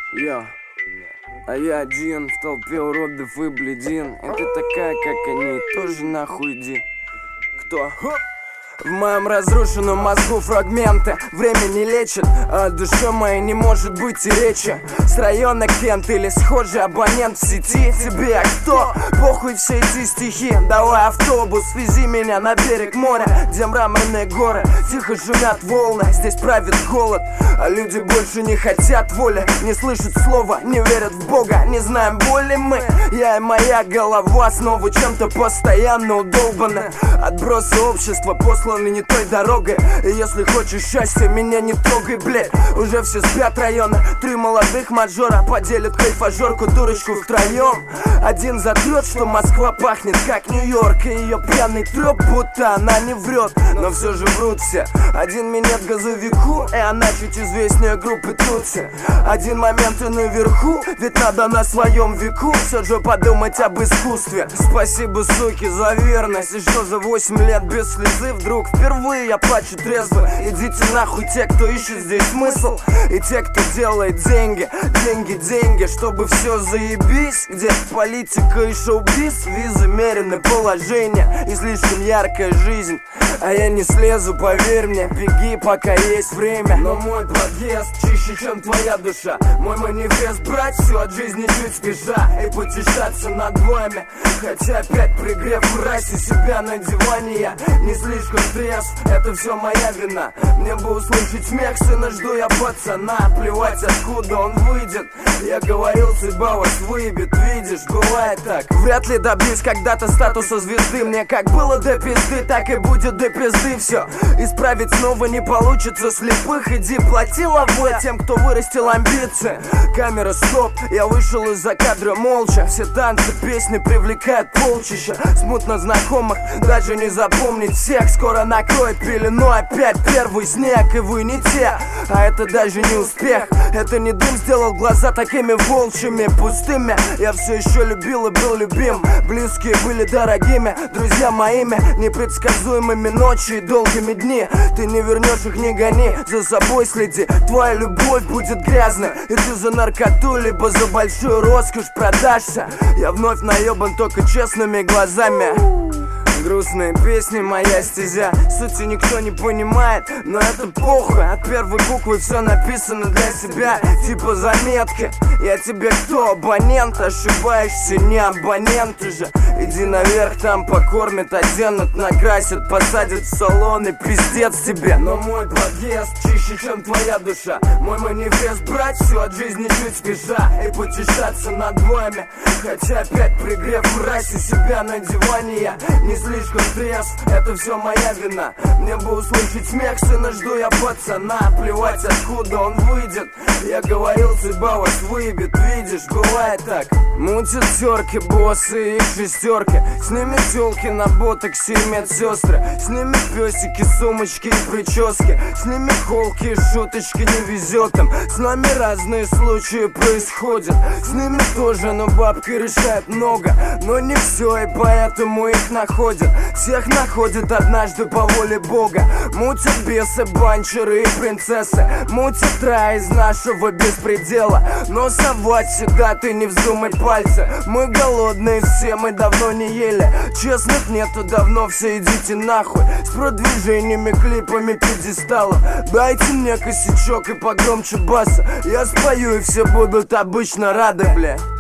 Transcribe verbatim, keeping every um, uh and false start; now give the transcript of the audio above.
Я, а я один в толпе уродов и бледин. И ты такая, как они, тоже нахуй иди. Кто? В моем разрушенном мозгу фрагменты. Время не лечит, а о душе моей не может быть и речи. С района Кент или схожий абонент в сети. Тебе я кто? Похуй все эти стихи. Давай автобус, вези меня на берег моря, где мраморные горы, тихо шумят волны. Здесь правит голод, а люди больше не хотят воли. Не слышат слова, не верят в Бога. Не знаем боли мы, я и моя голова снова чем-то постоянно удолбаны. Отбросы общества посланы не той дорогой. И если хочешь счастья, меня не трогай, блядь. Уже все спят районы, три молодых маджора поделят кайфажорку, дурочку втроем. Один затрет, что Москва пахнет как Нью-Йорк, и ее пьяный треп, будто она не врет. Но все же врут все. Один минет газовику, и она чуть известнее группы Тутси. Один момент и наверху, ведь надо на своем веку все же подумать об искусстве. Спасибо, суки, за верность. И что за восемь лет без слезы вдруг впервые я плачу трезво. Идите нахуй те, кто ищет здесь смысл, и те, кто делает деньги. Деньги, деньги, чтобы все заебись. Где политика и шоу-биз, визы, мерены положения и слишком яркая жизнь. А я не слезу, поверь мне, беги, пока есть время. Но мой подъезд чище, чем твоя душа. Мой манифест брать все от жизни чуть спеша и потешаться над вами. Хотя опять пригрев в расе себя на диване, я не слишком трезв, это все моя вина. Мне бы услышать смех сына, жду я пацана. Плевать, откуда он выйдет. Я говорил, судьба вас выебет, видишь, бывает так. Вряд ли добьюсь когда-то статуса звезды. Мне как было до пизды, так и будет до пизды. Все исправить снова не получится. Слепых иди плати лавой тем, кто вырастил амбиции. Камера стоп, я вышел из-за кадра молча. Все танцы, песни привлекают полчища смутно знакомых, даже не запомнить всех. Скоро накроет пелену опять первый снег, и вы не те. А это даже не успех. Это не дым сделал глаза такими волчьими, пустыми. Я все еще любил и был любим. Близкие были дорогими, друзья моими. Непредсказуемыми ночи и долгими дни. Ты не вернешь их, не гони, за собой следи. Твоя любовь будет грязной, и ты за наркоту либо за большую роскошь продашься. Я вновь наебан только честными глазами. Грустные песни, моя стезя. Сути никто не понимает, но это похуй. От первой буквы все написано для себя, типа заметки. Я тебе кто, абонент? Ошибаешься, не абонент уже. Иди наверх, там покормят, оденут, накрасят, посадят в салон, и пиздец тебе. Но мой подъезд чище, чем твоя душа. Мой манифест брать все от жизни чуть спеша и потешаться над вами. Хотя опять пригрев в расе себя на диване, я не слишком трезв, это все моя вина. Мне бы услышать смех сына, жду я пацана. Плевать, откуда он выйдет. Я говорил, судьба вас выебет, видишь, бывает так. Мутят терки, боссы и шестерки. С ними тёлки на ботоксе и медсестры. С ними песики, сумочки и прически. С ними холки и шуточки, не везет им. С нами разные случаи происходят. С ними тоже, но бабка решает много. Но не все, и поэтому их находят. Всех находят однажды по воле Бога. Мутят бесы, банчеры и принцессы. Мутят рай из нашего беспредела. Но совать сюда ты не вздумай пальцы. Мы голодные все, мы давно не ели. Честных нету давно, все идите нахуй. С продвижениями, клипами, пьедесталом. Дайте мне косячок и погромче баса. Я спою и все будут обычно рады, бля.